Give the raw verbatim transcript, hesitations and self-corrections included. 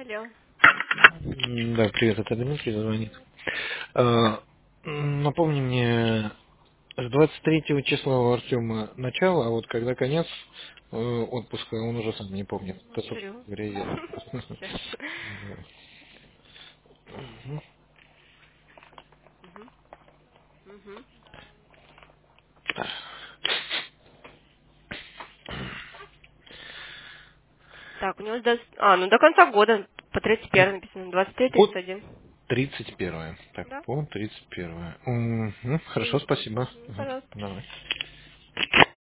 Алло. М, Да, привет, это Дмитрий звонит. А, м, Напомни мне, с двадцать третьего числа у Артема начало, а вот когда конец э, отпуска, он уже сам не помнит. Это, собственно Смотрю. говоря, я. Сейчас. Да. Мгм. Угу. Угу. Так, у него до... А, ну до конца года. По тридцать первое написано. двадцать три По тридцать один. тридцать первое. Так, Да? по тридцать первое. Мгм. Хорошо, спасибо. Угу. Мгм. Пожалуйста. Давай.